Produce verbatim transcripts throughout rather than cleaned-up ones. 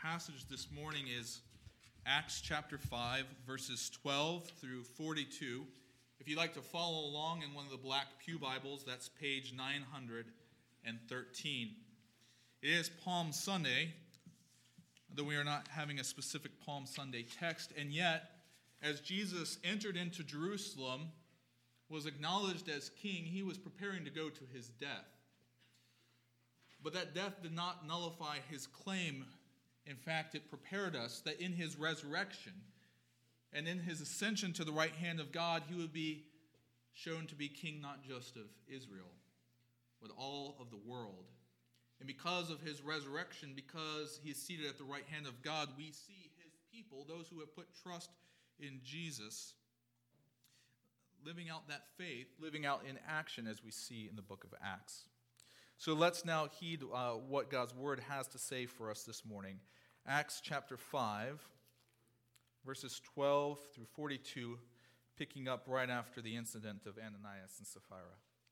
passage this morning is Acts chapter five, verses twelve through forty-two. If you'd like to follow along in one of the black pew Bibles, that's page nine hundred thirteen. It is Palm Sunday, though we are not having a specific Palm Sunday text, and yet, as Jesus entered into Jerusalem, was acknowledged as king, he was preparing to go to his death. But that death did not nullify his claim. In fact, it prepared us that in his resurrection and in his ascension to the right hand of God, he would be shown to be king not just of Israel, but all of the world. And because of his resurrection, because he is seated at the right hand of God, we see his people, those who have put trust in Jesus, living out that faith, living out in action as we see in the book of Acts. So let's now heed uh, what God's word has to say for us this morning. Acts chapter five, verses twelve through forty-two, picking up right after the incident of Ananias and Sapphira.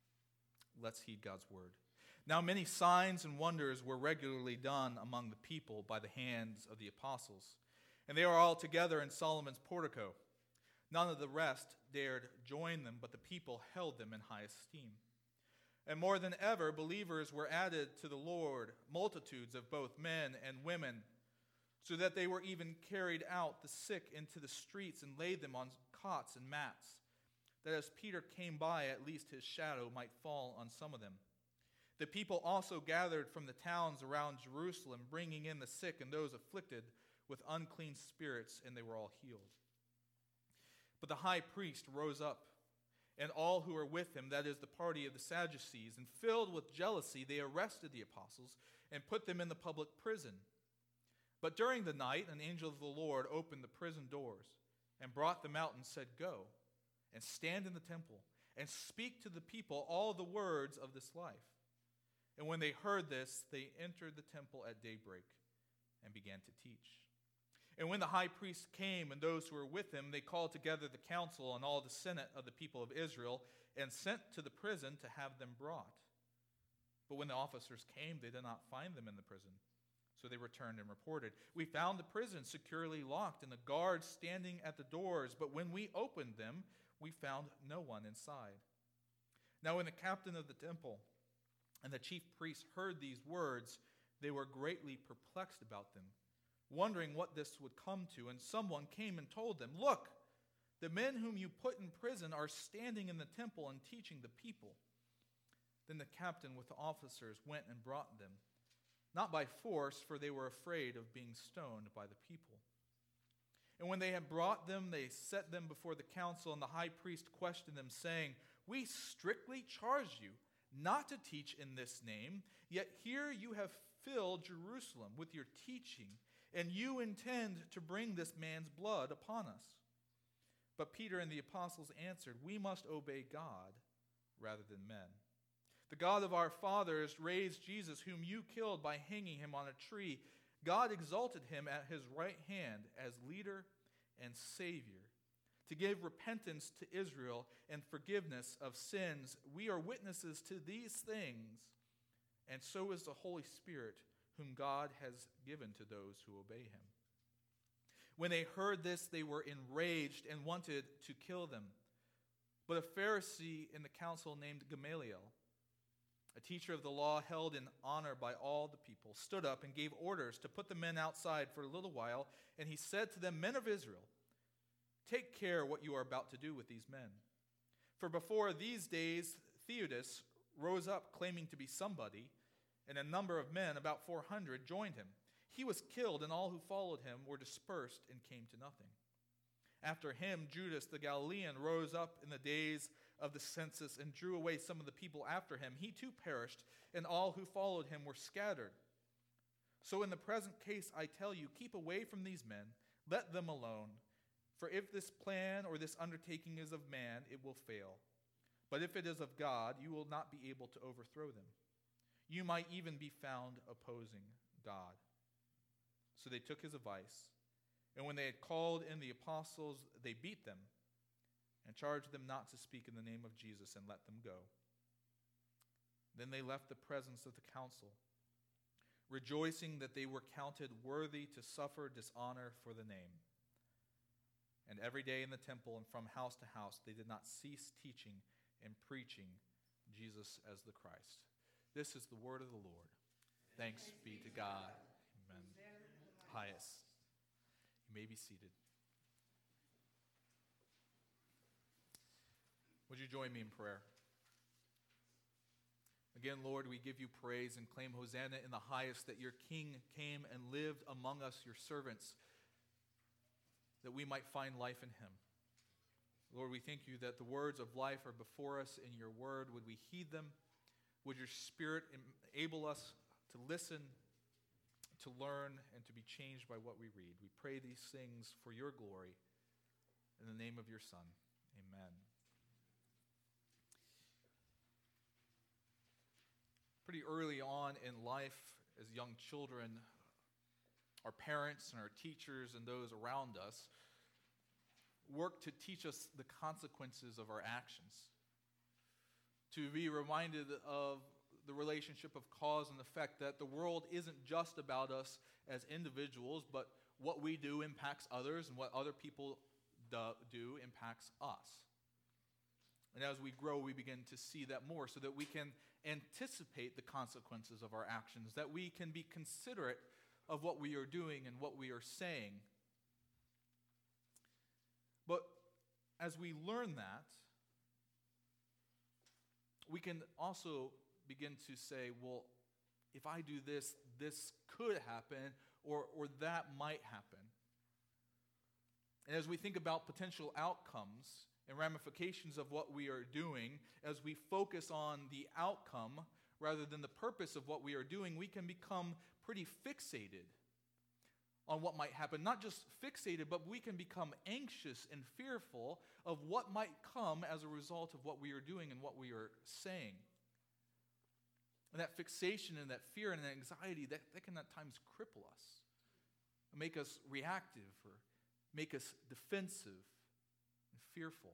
Let's heed God's word. Now many signs and wonders were regularly done among the people by the hands of the apostles, and they were all together in Solomon's portico. None of the rest dared join them, but the people held them in high esteem. And more than ever, believers were added to the Lord, multitudes of both men and women, so that they were even carried out the sick into the streets and laid them on cots and mats, that as Peter came by, at least his shadow might fall on some of them. The people also gathered from the towns around Jerusalem, bringing in the sick and those afflicted with unclean spirits, and they were all healed. But the high priest rose up, and all who were with him, that is the party of the Sadducees, and filled with jealousy, they arrested the apostles and put them in the public prison. But during the night, an angel of the Lord opened the prison doors and brought them out and said, "Go and stand in the temple and speak to the people all the words of this life." And when they heard this, they entered the temple at daybreak and began to teach. And when the high priest came and those who were with him, they called together the council and all the senate of the people of Israel and sent to the prison to have them brought. But when the officers came, they did not find them in the prison. So they returned and reported, "We found the prison securely locked and the guards standing at the doors, but when we opened them, we found no one inside." Now when the captain of the temple and the chief priests heard these words, they were greatly perplexed about them, wondering what this would come to. And someone came and told them, "Look, the men whom you put in prison are standing in the temple and teaching the people." Then the captain with the officers went and brought them, not by force, for they were afraid of being stoned by the people. And when they had brought them, they set them before the council, and the high priest questioned them, saying, "We strictly charge you not to teach in this name, yet here you have filled Jerusalem with your teaching, and you intend to bring this man's blood upon us." But Peter and the apostles answered, "We must obey God rather than men. The God of our fathers raised Jesus, whom you killed by hanging him on a tree. God exalted him at his right hand as leader and Savior, to give repentance to Israel and forgiveness of sins. We are witnesses to these things, and so is the Holy Spirit, whom God has given to those who obey him." When they heard this, they were enraged and wanted to kill them. But a Pharisee in the council named Gamaliel, a teacher of the law held in honor by all the people, stood up and gave orders to put the men outside for a little while, and he said to them, "Men of Israel, take care what you are about to do with these men. For before these days Theudas rose up claiming to be somebody, and a number of men, about four hundred, joined him. He was killed, and all who followed him were dispersed and came to nothing. After him, Judas the Galilean rose up in the days of the census and drew away some of the people after him. He too perished, and all who followed him were scattered. So in the present case, I tell you, keep away from these men, let them alone. For if this plan or this undertaking is of man, it will fail. But if it is of God, you will not be able to overthrow them. You might even be found opposing God." So they took his advice, and when they had called in the apostles, they beat them and charged them not to speak in the name of Jesus, and let them go. Then they left the presence of the council. rejoicing that they were counted worthy to suffer dishonor for the name. And every day in the temple and from house to house, they did not cease teaching and preaching Jesus as the Christ. This is the word of the Lord. Thanks be to God. Amen. Highest. You may be seated. Would you join me in prayer? Again, Lord, we give you praise and claim Hosanna in the highest, that your King came and lived among us, your servants, that we might find life in him. Lord, we thank you that the words of life are before us in your word. Would we heed them? Would your Spirit enable us to listen, to learn, and to be changed by what we read? We pray these things for your glory. In the name of your Son, amen. Pretty early on in life, as young children, our parents and our teachers and those around us work to teach us the consequences of our actions, to be reminded of the relationship of cause and effect, that the world isn't just about us as individuals, but what we do impacts others, and what other people do impacts us. And as we grow, we begin to see that more, so that we can anticipate the consequences of our actions, that we can be considerate of what we are doing and what we are saying. But as we learn that, we can also begin to say, well, if I do this, this could happen, or, or that might happen. And as we think about potential outcomes and ramifications of what we are doing, as we focus on the outcome rather than the purpose of what we are doing, we can become pretty fixated on what might happen. Not just fixated, but we can become anxious and fearful of what might come as a result of what we are doing and what we are saying. And that fixation and that fear and that anxiety, that, that can at times cripple us, make us reactive, or make us defensive and fearful.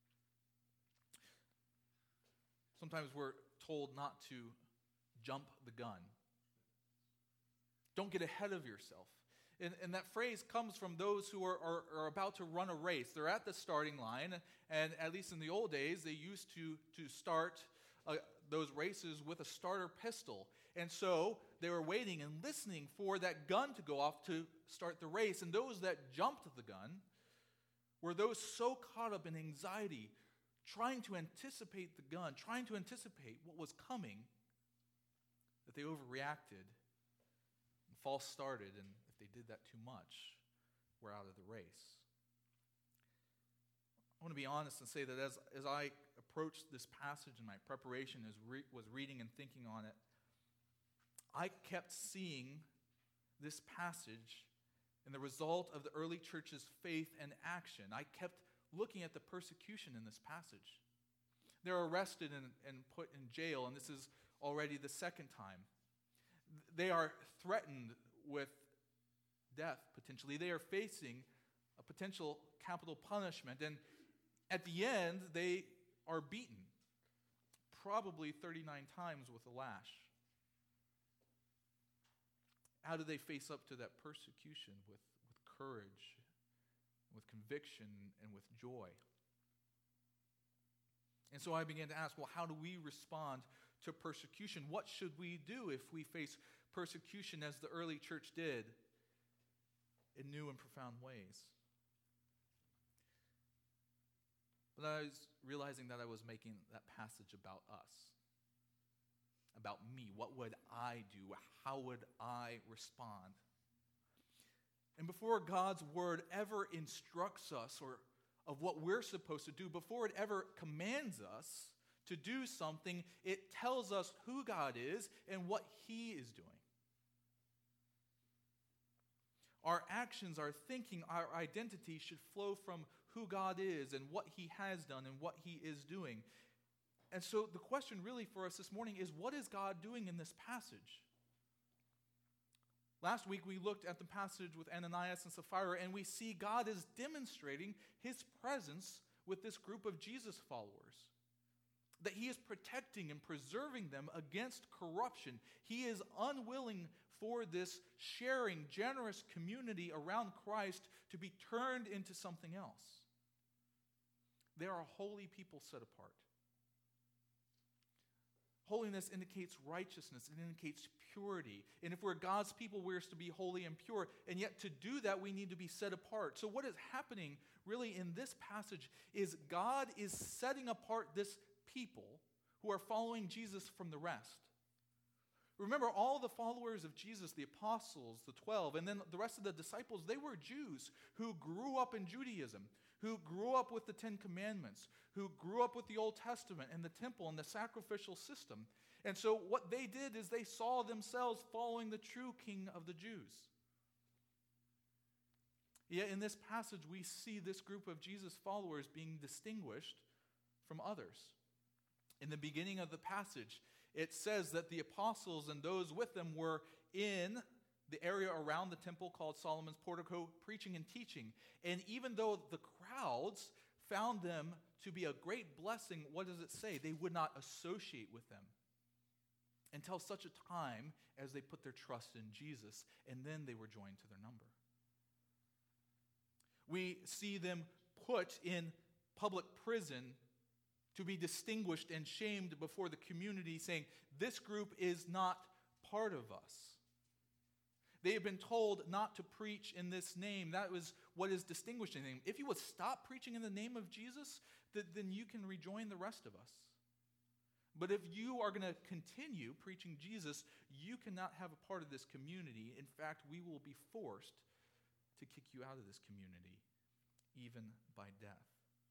Sometimes we're told not to jump the gun. Don't get ahead of yourself. And, and that phrase comes from those who are, are, are about to run a race. They're at the starting line, and at least in the old days, they used to, to start uh, those races with a starter pistol. And so they were waiting and listening for that gun to go off to start the race. And those that jumped the gun were those so caught up in anxiety, trying to anticipate the gun, trying to anticipate what was coming, that they overreacted and false started, and if they did that too much, we're out of the race. I want to be honest and say that as, as I approached this passage in my preparation, as re, was reading and thinking on it, I kept seeing this passage and the result of the early church's faith and action. I kept looking at the persecution in this passage. They're arrested and, and put in jail, and this is already the second time. They are threatened with death, potentially. They are facing a potential capital punishment, and at the end, they are beaten, probably thirty-nine times with a lash. How do they face up to that persecution? With, with courage, with conviction, and with joy. And so I began to ask, well, how do we respond to persecution? What should we do if we face persecution as the early church did in new and profound ways? But I was realizing that I was making that passage about us, about me. What would I do? How would I respond? And before God's word ever instructs us or of what we're supposed to do, before it ever commands us to do something, it tells us who God is and what he is doing. Our actions, our thinking, our identity should flow from who God is and what he has done and what he is doing. And so the question really for us this morning is, what is God doing in this passage? Last week we looked at the passage with Ananias and Sapphira, and we see God is demonstrating his presence with this group of Jesus followers. That he is protecting and preserving them against corruption. He is unwilling for this sharing, generous community around Christ to be turned into something else. They are a holy people set apart. Holiness indicates righteousness. It indicates purity. And if we're God's people, we're to be holy and pure. And yet to do that, we need to be set apart. So what is happening really in this passage is God is setting apart this people who are following Jesus from the rest. Remember, all the followers of Jesus, the apostles, the twelve, and then the rest of the disciples, they were Jews who grew up in Judaism, who grew up with the Ten Commandments, who grew up with the Old Testament and the temple and the sacrificial system. And so what they did is they saw themselves following the true King of the Jews. Yet in this passage, we see this group of Jesus followers being distinguished from others. In the beginning of the passage, it says that the apostles and those with them were in the area around the temple called Solomon's Portico, preaching and teaching. And even though the crowds found them to be a great blessing, what does it say? They would not associate with them until such a time as they put their trust in Jesus, and then they were joined to their number. We see them put in public prison to be distinguished and shamed before the community, saying, this group is not part of us. They have been told not to preach in this name. That was what is distinguishing them. If you would stop preaching in the name of Jesus, then you can rejoin the rest of us. But if you are going to continue preaching Jesus, you cannot have a part of this community. In fact, we will be forced to kick you out of this community, even by death.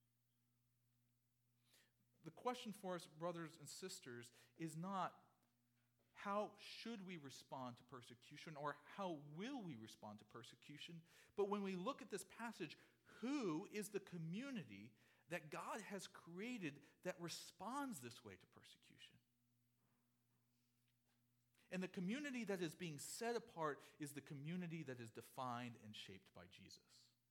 The question for us, brothers and sisters, is not how should we respond to persecution or how will we respond to persecution, but when we look at this passage, who is the community that God has created that responds this way to persecution? And the community that is being set apart is the community that is defined and shaped by Jesus.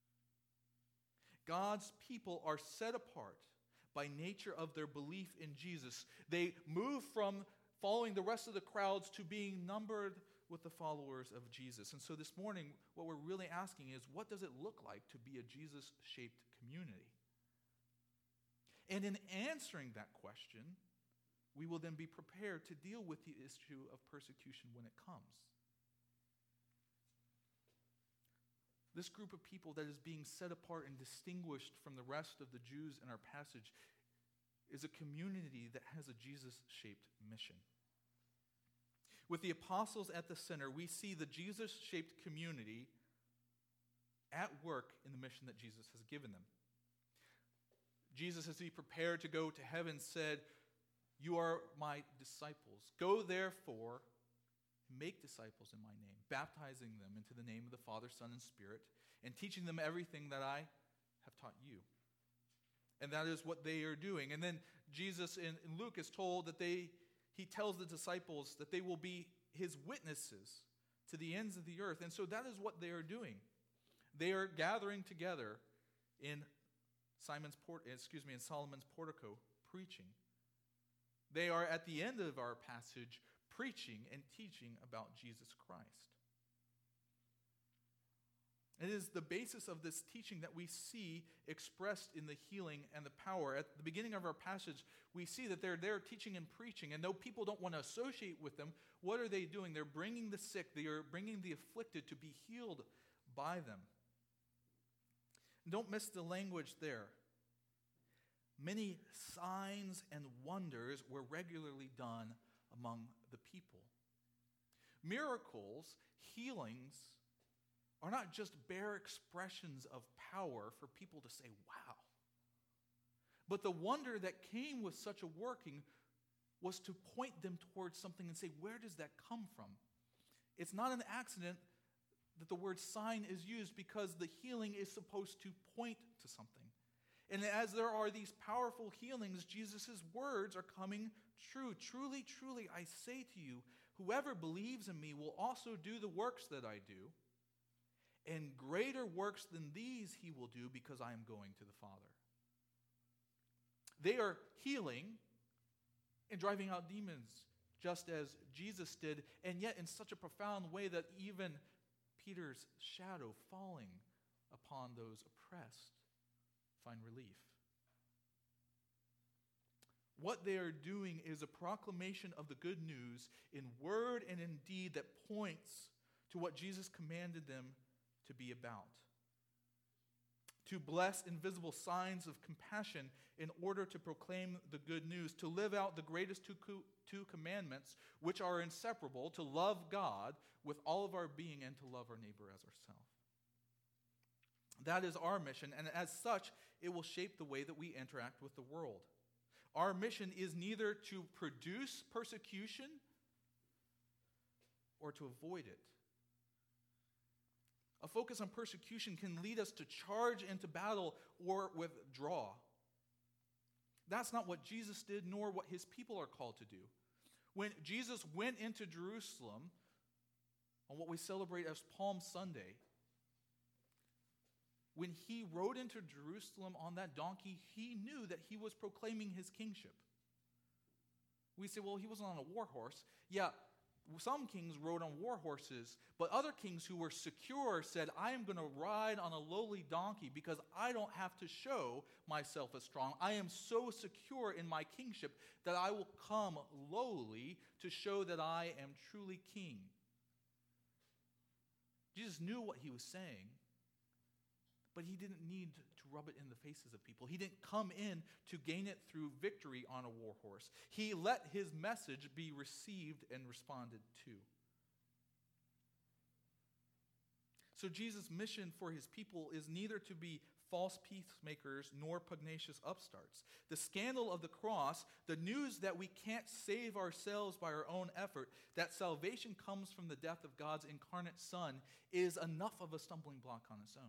God's people are set apart by nature of their belief in Jesus. They move from following the rest of the crowds to being numbered with the followers of Jesus. And so this morning, what we're really asking is, what does it look like to be a Jesus-shaped community? And in answering that question, we will then be prepared to deal with the issue of persecution when it comes. This group of people that is being set apart and distinguished from the rest of the Jews in our passage is a community that has a Jesus-shaped mission. With the apostles at the center, we see the Jesus-shaped community at work in the mission that Jesus has given them. Jesus, as he prepared to go to heaven, said, "You are my disciples. Go therefore, make disciples in my name, baptizing them into the name of the Father, Son, and Spirit, and teaching them everything that I have taught you." And that is what they are doing. And then Jesus in, in Luke is told that they, he tells the disciples that they will be his witnesses to the ends of the earth. And so that is what they are doing. They are gathering together in Simon's port, excuse me, in Solomon's Portico, preaching. They are at the end of our passage preaching and teaching about Jesus Christ. It is the basis of this teaching that we see expressed in the healing and the power. At the beginning of our passage, we see that they're there teaching and preaching, and though people don't want to associate with them, what are they doing? They're bringing the sick, they are bringing the afflicted to be healed by them. And don't miss the language there. Many signs and wonders were regularly done among the people. Miracles, healings, are not just bare expressions of power for people to say, wow. But the wonder that came with such a working was to point them towards something and say, where does that come from? It's not an accident that the word sign is used, because the healing is supposed to point to something. And as there are these powerful healings, Jesus' words are coming true. Truly, truly, I say to you, whoever believes in me will also do the works that I do, and greater works than these he will do, because I am going to the Father. They are healing and driving out demons, just as Jesus did, and yet in such a profound way that even Peter's shadow falling upon those oppressed find relief. What they are doing is a proclamation of the good news in word and in deed that points to what Jesus commanded them to be about. To bless invisible signs of compassion in order to proclaim the good news, to live out the greatest two, co- two commandments, which are inseparable, to love God with all of our being and to love our neighbor as ourselves. That is our mission, and as such, it will shape the way that we interact with the world. Our mission is neither to produce persecution or to avoid it. A focus on persecution can lead us to charge into battle or withdraw. That's not what Jesus did, nor what his people are called to do. When Jesus went into Jerusalem on what we celebrate as Palm Sunday, when he rode into Jerusalem on that donkey, he knew that he was proclaiming his kingship. We say, well, he wasn't on a war horse. Yeah, some kings rode on war horses, but other kings who were secure said, I am going to ride on a lowly donkey because I don't have to show myself as strong. I am so secure in my kingship that I will come lowly to show that I am truly king. Jesus knew what he was saying, but he didn't need to rub it in the faces of people. He didn't come in to gain it through victory on a war horse. He let his message be received and responded to. So Jesus' mission for his people is neither to be false peacemakers nor pugnacious upstarts. The scandal of the cross, the news that we can't save ourselves by our own effort, that salvation comes from the death of God's incarnate Son, is enough of a stumbling block on its own.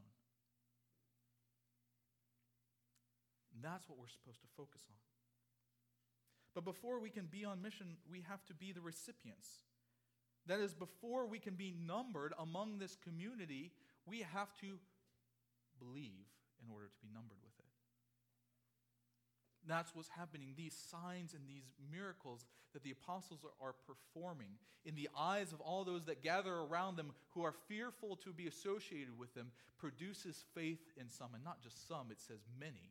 And that's what we're supposed to focus on. But before we can be on mission, we have to be the recipients. That is, before we can be numbered among this community, we have to believe in order to be numbered with it. That's what's happening. These signs and these miracles that the apostles are, are performing in the eyes of all those that gather around them who are fearful to be associated with them produces faith in some, and not just some, it says many,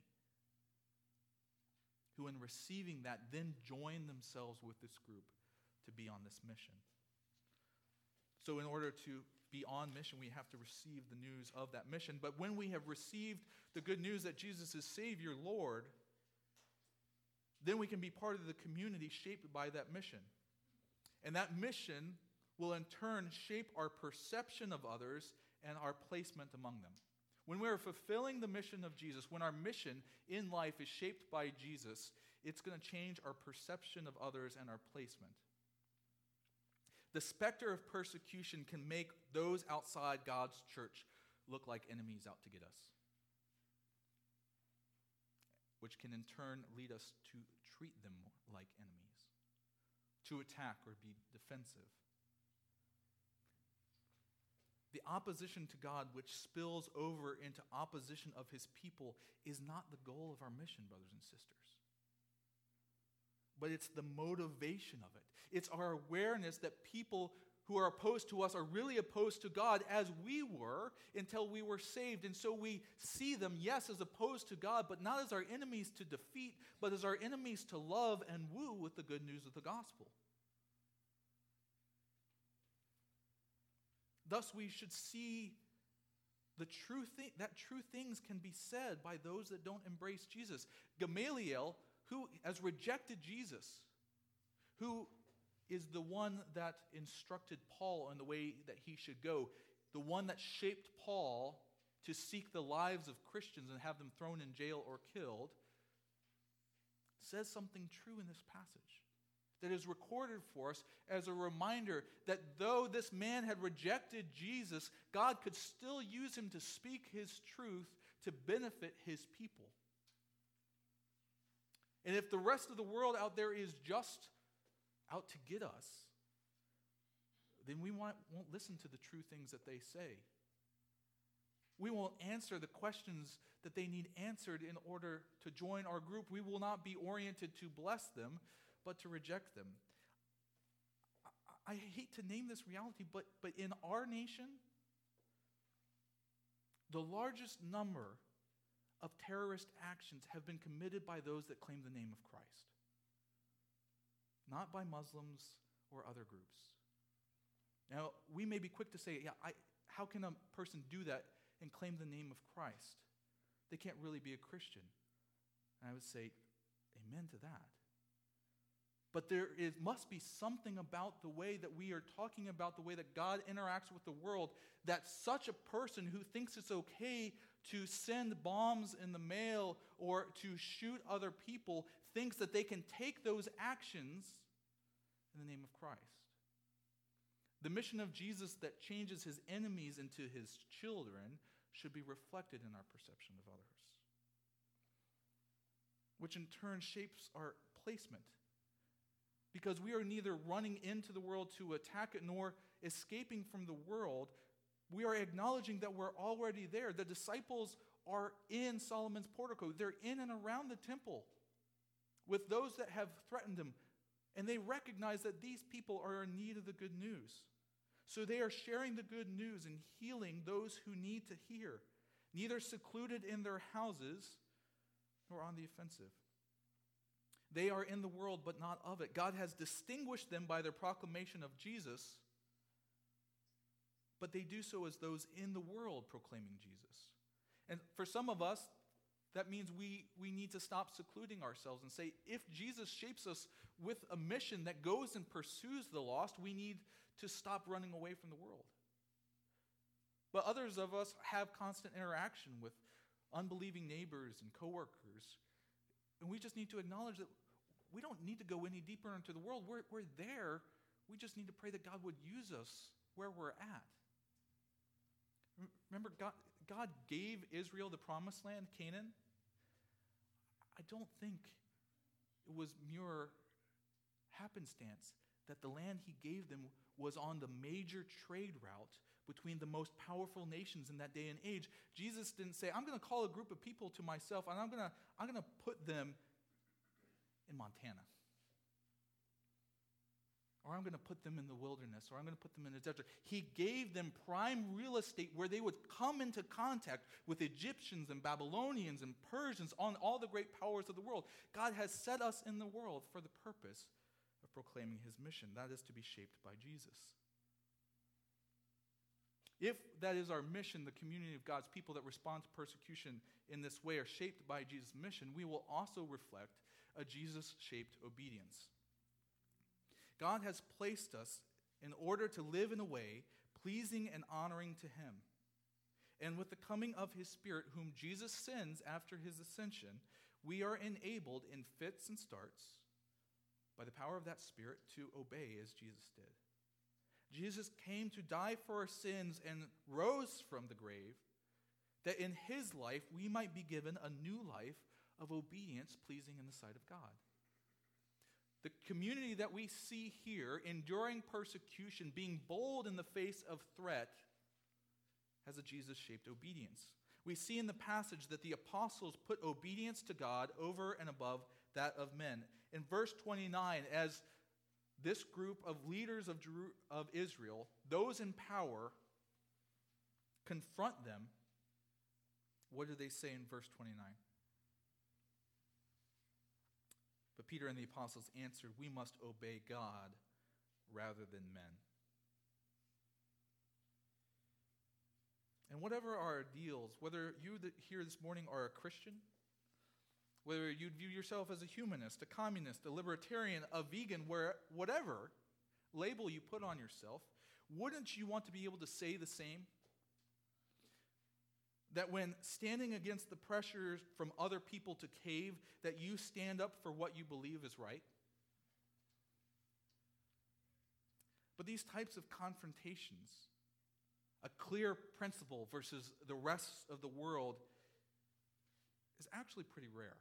who in receiving that then join themselves with this group to be on this mission. So in order to be on mission, we have to receive the news of that mission. But when we have received the good news that Jesus is Savior, Lord, then we can be part of the community shaped by that mission. And that mission will in turn shape our perception of others and our placement among them. When we are fulfilling the mission of Jesus, when our mission in life is shaped by Jesus, it's going to change our perception of others and our placement. The specter of persecution can make those outside God's church look like enemies out to get us, which can in turn lead us to treat them like enemies, to attack or be defensive. The opposition to God, which spills over into opposition of his people, is not the goal of our mission, brothers and sisters. But it's the motivation of it. It's our awareness that people who are opposed to us are really opposed to God, as we were until we were saved. And so we see them, yes, as opposed to God, but not as our enemies to defeat, but as our enemies to love and woo with the good news of the gospel. Thus, we should see the true thing, that true things can be said by those that don't embrace Jesus. Gamaliel, who has rejected Jesus, who is the one that instructed Paul in the way that he should go, the one that shaped Paul to seek the lives of Christians and have them thrown in jail or killed, says something true in this passage that is recorded for us as a reminder that though this man had rejected Jesus, God could still use him to speak his truth to benefit his people. And if the rest of the world out there is just out to get us, then we won't listen to the true things that they say. We won't answer the questions that they need answered in order to join our group. We will not be oriented to bless them, but to reject them. I hate to name this reality, but, but in our nation, the largest number of terrorist actions have been committed by those that claim the name of Christ, not by Muslims or other groups. Now, we may be quick to say, yeah, I, how can a person do that and claim the name of Christ? They can't really be a Christian. And I would say, amen to that. But there is, must be something about the way that we are talking about the way that God interacts with the world, that such a person who thinks it's okay to send bombs in the mail or to shoot other people thinks that they can take those actions in the name of Christ. The mission of Jesus that changes his enemies into his children should be reflected in our perception of others, which in turn shapes our placement. Because we are neither running into the world to attack it nor escaping from the world. We are acknowledging that we're already there. The disciples are in Solomon's portico. They're in and around the temple with those that have threatened them. And they recognize that these people are in need of the good news. So they are sharing the good news and healing those who need to hear, neither secluded in their houses nor on the offensive. They are in the world, but not of it. God has distinguished them by their proclamation of Jesus, but they do so as those in the world proclaiming Jesus. And for some of us, that means we, we need to stop secluding ourselves and say, if Jesus shapes us with a mission that goes and pursues the lost, we need to stop running away from the world. But others of us have constant interaction with unbelieving neighbors and coworkers, and we just need to acknowledge that we don't need to go any deeper into the world. We're, we're there. We just need to pray that God would use us where we're at. Remember, God, God gave Israel the promised land, Canaan. I don't think it was mere happenstance that the land he gave them was on the major trade route between the most powerful nations in that day and age. Jesus didn't say, I'm going to call a group of people to myself, and I'm going to, I'm going to put them in Montana. Or I'm going to put them in the wilderness, or I'm going to put them in the desert. He gave them prime real estate where they would come into contact with Egyptians and Babylonians and Persians, on all the great powers of the world. God has set us in the world for the purpose of proclaiming his mission. That is to be shaped by Jesus. If that is our mission, the community of God's people that respond to persecution in this way are shaped by Jesus' mission, we will also reflect a Jesus-shaped obedience. God has placed us in order to live in a way pleasing and honoring to him. And with the coming of his Spirit, whom Jesus sends after his ascension, we are enabled in fits and starts by the power of that Spirit to obey as Jesus did. Jesus came to die for our sins and rose from the grave, that in his life we might be given a new life of obedience pleasing in the sight of God. The community that we see here, enduring persecution, being bold in the face of threat, has a Jesus-shaped obedience. We see in the passage that the apostles put obedience to God over and above that of men. In verse twenty-nine, as this group of leaders of, Jeru- of Israel, those in power, confront them, what do they say in verse twenty-nine? But Peter and the apostles answered, we must obey God rather than men. And whatever our ideals, whether you that here this morning are a Christian, whether you'd view yourself as a humanist, a communist, a libertarian, a vegan, where whatever label you put on yourself, wouldn't you want to be able to say the same? That when standing against the pressures from other people to cave, that you stand up for what you believe is right? But these types of confrontations, a clear principle versus the rest of the world, is actually pretty rare.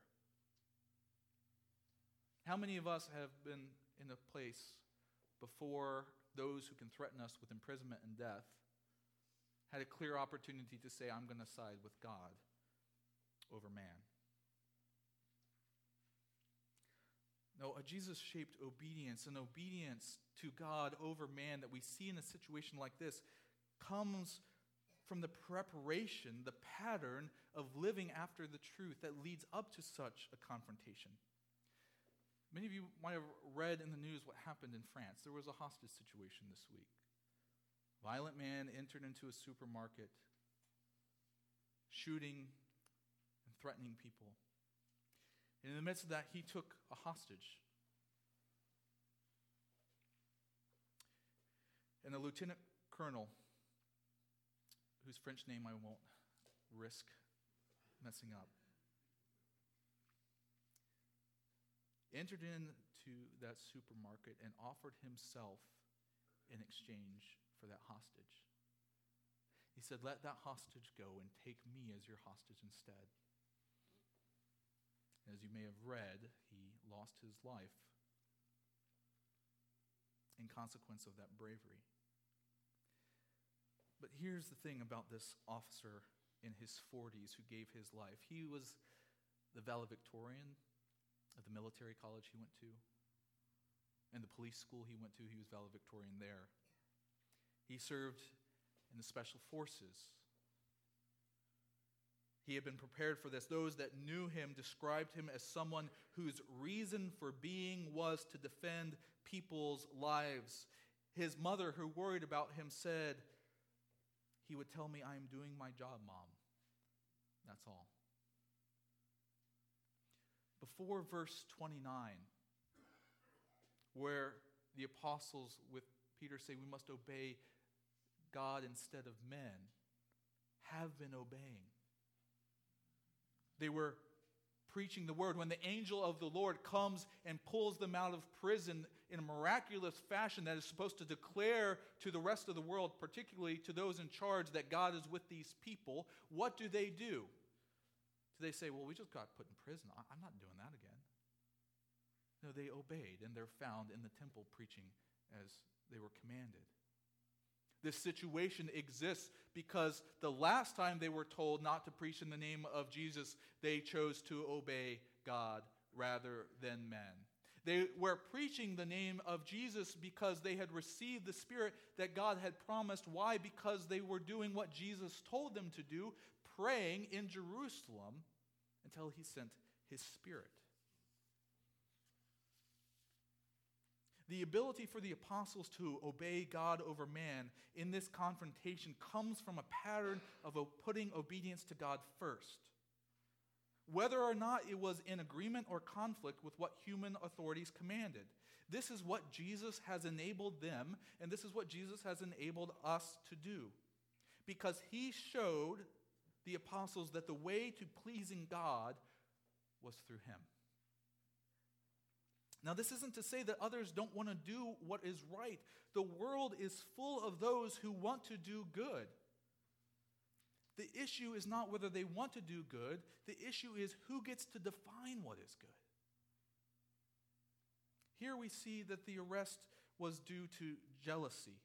How many of us have been in a place before those who can threaten us with imprisonment and death had a clear opportunity to say, I'm going to side with God over man? No, a Jesus-shaped obedience, an obedience to God over man that we see in a situation like this, comes from the preparation, the pattern of living after the truth that leads up to such a confrontation. Many of you might have read in the news what happened in France. There was a hostage situation this week. A violent man entered into a supermarket, shooting and threatening people. And in the midst of that, he took a hostage. And a lieutenant colonel, whose French name I won't risk messing up, entered into that supermarket and offered himself in exchange for that hostage. He said, "Let that hostage go and take me as your hostage instead." As you may have read, he lost his life in consequence of that bravery. But here's the thing about this officer in his forties who gave his life. He was the valedictorian at the military college he went to. And the police school he went to, he was valedictorian there. He served in the special forces. He had been prepared for this. Those that knew him described him as someone whose reason for being was to defend people's lives. His mother, who worried about him, said, "He would tell me, 'I am doing my job, Mom.' That's all." Before verse twenty-nine, where the apostles with Peter say we must obey God instead of men, have been obeying. They were preaching the word. When the angel of the Lord comes and pulls them out of prison in a miraculous fashion that is supposed to declare to the rest of the world, particularly to those in charge, that God is with these people, what do they do? Do they say, "Well, we just got put in prison. I'm not doing that again"? No, they obeyed, and they're found in the temple preaching as they were commanded. This situation exists because the last time they were told not to preach in the name of Jesus, they chose to obey God rather than men. They were preaching the name of Jesus because they had received the Spirit that God had promised. Why? Because they were doing what Jesus told them to do, praying in Jerusalem until he sent his Spirit. The ability for the apostles to obey God over man in this confrontation comes from a pattern of putting obedience to God first, whether or not it was in agreement or conflict with what human authorities commanded. This is what Jesus has enabled them, and this is what Jesus has enabled us to do, because he showed the apostles that the way to pleasing God was through him. Now, this isn't to say that others don't want to do what is right. The world is full of those who want to do good. The issue is not whether they want to do good. The issue is who gets to define what is good. Here we see that the arrest was due to jealousy.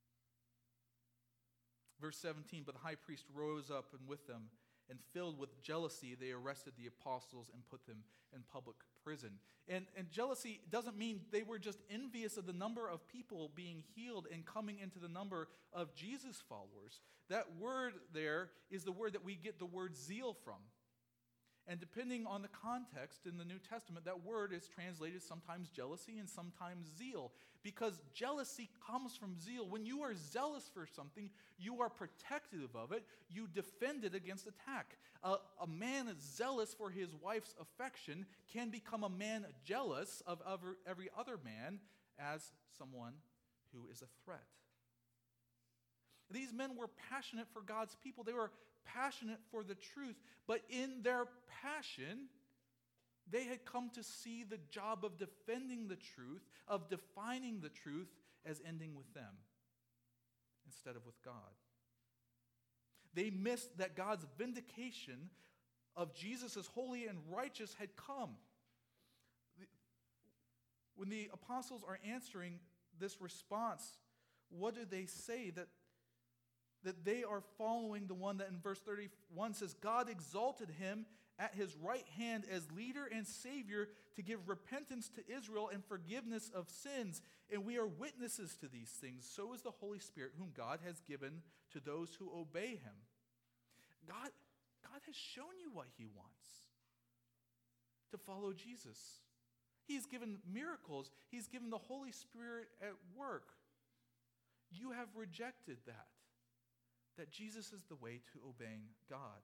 Verse seventeen, "But the high priest rose up, and with them, and filled with jealousy, they arrested the apostles and put them in public prison." And, and jealousy doesn't mean they were just envious of the number of people being healed and coming into the number of Jesus followers. That word there is the word that we get the word zeal from. And depending on the context in the New Testament, that word is translated sometimes jealousy and sometimes zeal, because jealousy comes from zeal. When you are zealous for something, you are protective of it. You defend it against attack. A, a man zealous for his wife's affection can become a man jealous of every, every other man as someone who is a threat. These men were passionate for God's people. They were passionate for the truth, but in their passion, they had come to see the job of defending the truth, of defining the truth, as ending with them instead of with God. They missed that God's vindication of Jesus as holy and righteous had come. When the apostles are answering this response, what do they say? That that they are following the one that in verse thirty-one says, "God exalted him at his right hand as leader and savior to give repentance to Israel and forgiveness of sins. And we are witnesses to these things. So is the Holy Spirit, whom God has given to those who obey him. God, God has shown you what he wants: to follow Jesus. He's given miracles. He's given the Holy Spirit at work. You have rejected that, that Jesus is the way to obeying God.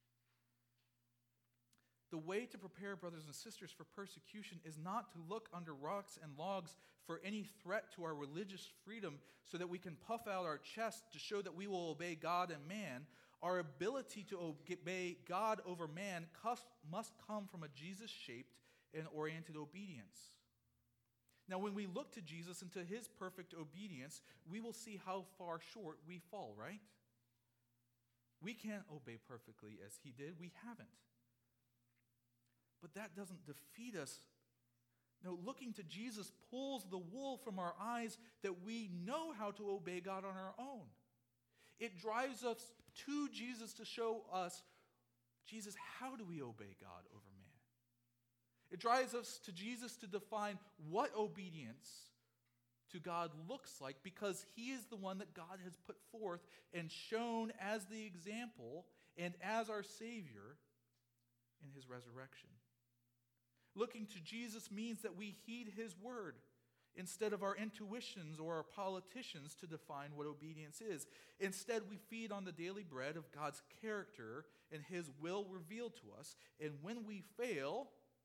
The way to prepare brothers and sisters for persecution is not to look under rocks and logs for any threat to our religious freedom so that we can puff out our chest to show that we will obey God and man. Our ability to obey God over man must come from a Jesus-shaped and oriented obedience. Now, when we look to Jesus and to his perfect obedience, we will see how far short we fall, right? We can't obey perfectly as he did. We haven't. But that doesn't defeat us. No, looking to Jesus pulls the wool from our eyes that we know how to obey God on our own. It drives us to Jesus to show us, Jesus, how do we obey God over man? It drives us to Jesus to define what obedience to God looks like, because he is the one that God has put forth and shown as the example and as our Savior in his resurrection. Looking to Jesus means that we heed his word instead of our intuitions or our politicians to define what obedience is. Instead, we feed on the daily bread of God's character and his will revealed to us. And when we fail,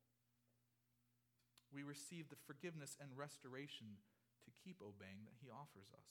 we receive the forgiveness and restoration to keep obeying that he offers us.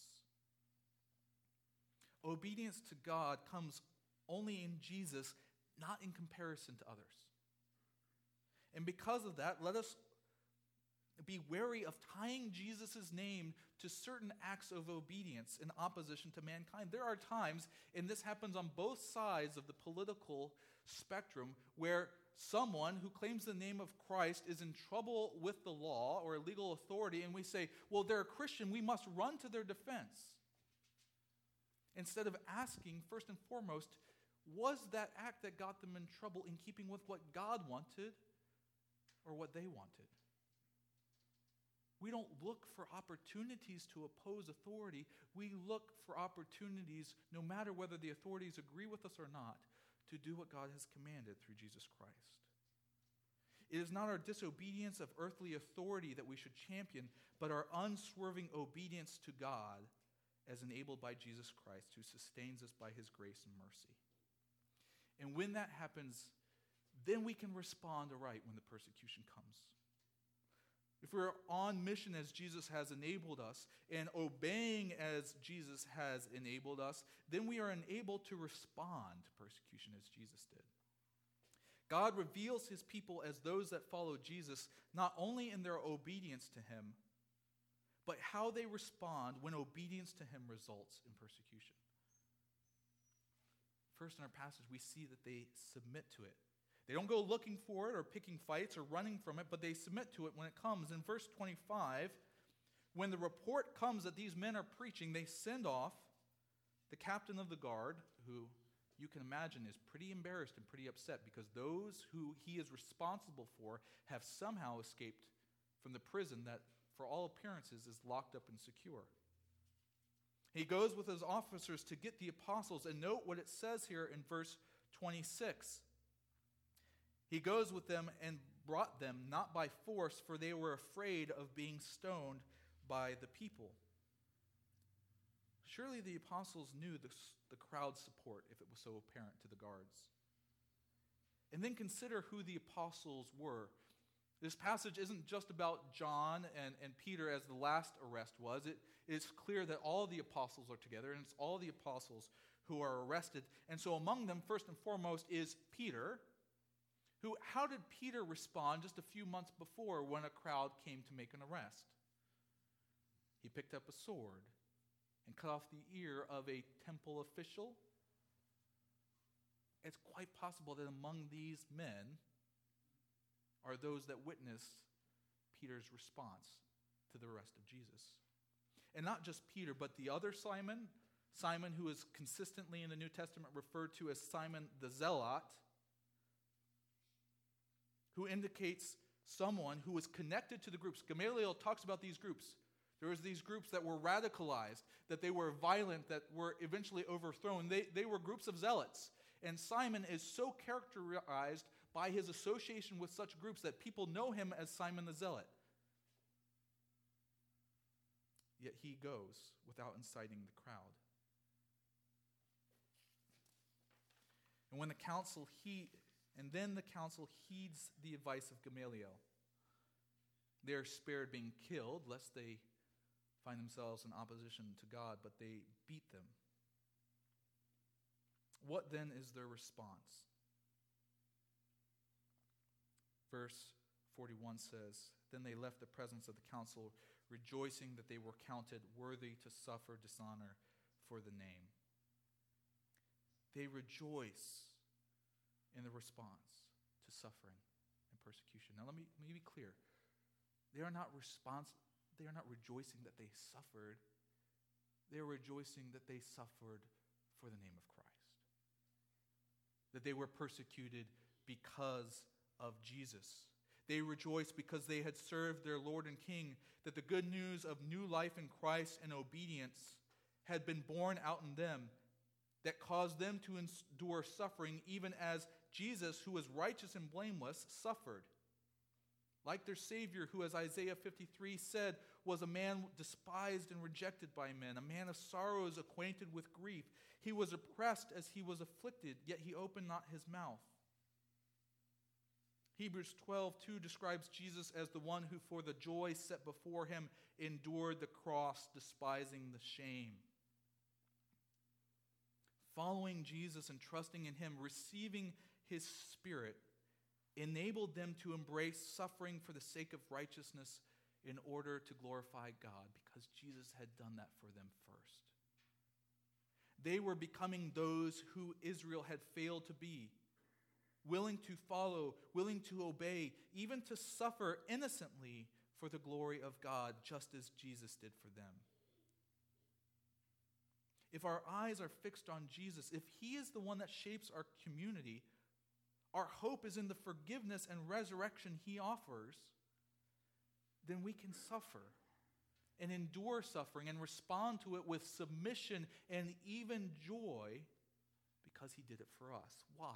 Obedience to God comes only in Jesus, not in comparison to others. And because of that, let us be wary of tying Jesus' name to certain acts of obedience in opposition to mankind. There are times, and this happens on both sides of the political spectrum, where someone who claims the name of Christ is in trouble with the law or a legal authority, and we say, well, they're a Christian, we must run to their defense. Instead of asking, first and foremost, was that act that got them in trouble in keeping with what God wanted or what they wanted? We don't look for opportunities to oppose authority. We look for opportunities, no matter whether the authorities agree with us or not, to do what God has commanded through Jesus Christ. It is not our disobedience of earthly authority that we should champion, but our unswerving obedience to God as enabled by Jesus Christ, who sustains us by his grace and mercy. And when that happens, then we can respond aright when the persecution comes. If we're on mission as Jesus has enabled us and obeying as Jesus has enabled us, then we are enabled to respond to persecution as Jesus did. God reveals his people as those that follow Jesus, not only in their obedience to him, but how they respond when obedience to him results in persecution. First in our passage, we see that they submit to it. They don't go looking for it or picking fights or running from it, but they submit to it when it comes. In verse twenty-five, when the report comes that these men are preaching, they send off the captain of the guard, who you can imagine is pretty embarrassed and pretty upset because those who he is responsible for have somehow escaped from the prison that, for all appearances, is locked up and secure. He goes with his officers to get the apostles, and note what it says here in verse twenty-six. He goes with them and brought them not by force, for they were afraid of being stoned by the people. Surely the apostles knew the, the crowd's support if it was so apparent to the guards. And then consider who the apostles were. This passage isn't just about John and, and Peter as the last arrest was. It is clear that all the apostles are together, and it's all the apostles who are arrested. And so among them, first and foremost, is Peter, who, how did Peter respond just a few months before when a crowd came to make an arrest? He picked up a sword and cut off the ear of a temple official. It's quite possible that among these men are those that witnessed Peter's response to the arrest of Jesus. And not just Peter, but the other Simon, Simon who is consistently in the New Testament referred to as Simon the Zealot, who indicates someone who was connected to the groups. Gamaliel talks about these groups. There was these groups that were radicalized, that they were violent, that were eventually overthrown. They, they were groups of zealots. And Simon is so characterized by his association with such groups that people know him as Simon the Zealot. Yet he goes without inciting the crowd. And when the council he and then the council heeds the advice of Gamaliel. They are spared being killed, lest they find themselves in opposition to God, but they beat them. What then is their response? Verse forty-one says, "Then they left the presence of the council, rejoicing that they were counted worthy to suffer dishonor for the name." They rejoice in the response to suffering and persecution. Now let me, let me be clear. They are not respons- they are not rejoicing that they suffered. They are rejoicing that they suffered for the name of Christ. That they were persecuted because of Jesus. They rejoiced because they had served their Lord and King, that the good news of new life in Christ and obedience had been born out in them, that caused them to endure suffering even as Jesus, who was righteous and blameless, suffered. Like their Savior, who, as Isaiah fifty-three said, was a man despised and rejected by men, a man of sorrows, acquainted with grief. He was oppressed as he was afflicted, yet he opened not his mouth. Hebrews twelve two describes Jesus as the one who, for the joy set before him, endured the cross, despising the shame. Following Jesus and trusting in him, receiving his Spirit, enabled them to embrace suffering for the sake of righteousness in order to glorify God, because Jesus had done that for them first. They were becoming those who Israel had failed to be, willing to follow, willing to obey, even to suffer innocently for the glory of God, just as Jesus did for them. If our eyes are fixed on Jesus, if he is the one that shapes our community, our hope is in the forgiveness and resurrection he offers, then we can suffer and endure suffering and respond to it with submission and even joy because he did it for us. Why?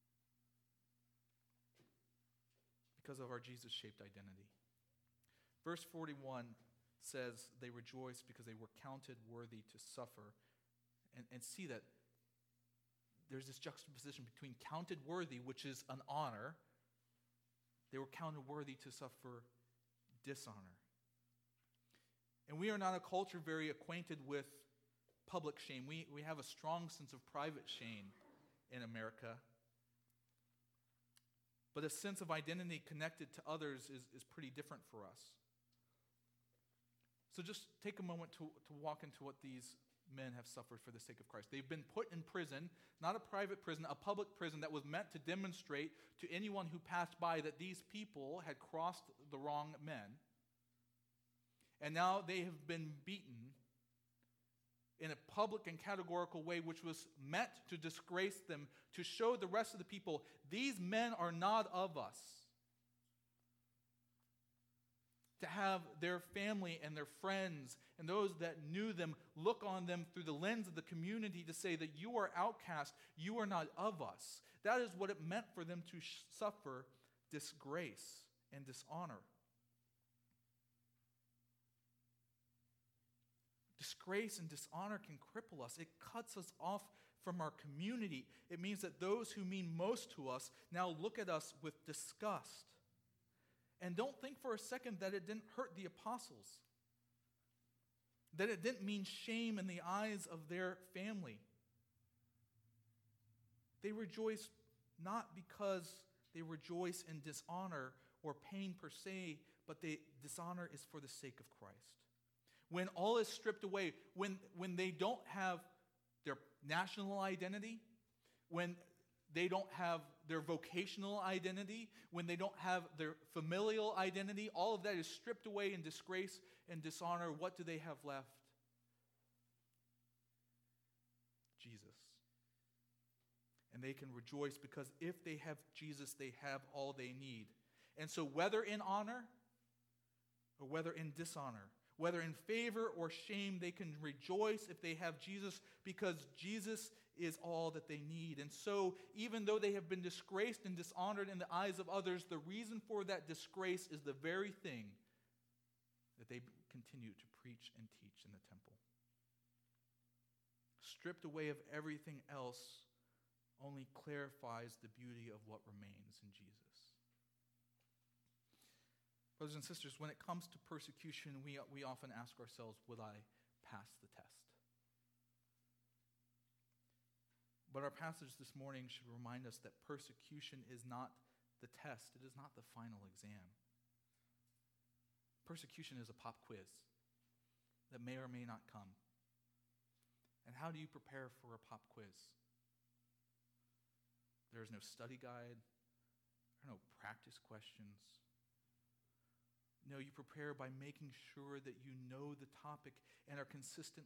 Because of our Jesus-shaped identity. Verse forty-one says they rejoiced because they were counted worthy to suffer. And, and see that there's this juxtaposition between counted worthy, which is an honor. They were counted worthy to suffer dishonor. And we are not a culture very acquainted with public shame. We, we have a strong sense of private shame in America. But a sense of identity connected to others is, is pretty different for us. So just take a moment to, to walk into what these men have suffered for the sake of Christ. They've been put in prison, not a private prison, a public prison that was meant to demonstrate to anyone who passed by that these people had crossed the wrong men. And now they have been beaten in a public and categorical way, which was meant to disgrace them, to show the rest of the people, these men are not of us. To have their family and their friends and those that knew them look on them through the lens of the community to say that you are outcast, you are not of us. That is what it meant for them to sh- suffer disgrace and dishonor. Disgrace and dishonor can cripple us. It cuts us off from our community. It means that those who mean most to us now look at us with disgust. And don't think for a second that it didn't hurt the apostles, that it didn't mean shame in the eyes of their family. They rejoice not because they rejoice in dishonor or pain per se, but they, dishonor is for the sake of Christ. When all is stripped away, when, when they don't have their national identity, when they don't have their vocational identity, when they don't have their familial identity, all of that is stripped away in disgrace and dishonor. What do they have left? Jesus. And they can rejoice because if they have Jesus, they have all they need. And so whether in honor or whether in dishonor, whether in favor or shame, they can rejoice if they have Jesus, because Jesus is all that they need. And so, even though they have been disgraced and dishonored in the eyes of others, the reason for that disgrace is the very thing that they continue to preach and teach in the temple. Stripped away of everything else only clarifies the beauty of what remains in Jesus. Brothers and sisters, when it comes to persecution, we, we often ask ourselves, will I pass the test? But our passage this morning should remind us that persecution is not the test. It is not the final exam. Persecution is a pop quiz that may or may not come. And how do you prepare for a pop quiz? There is no study guide. There are no practice questions. No, you prepare by making sure that you know the topic and are consistent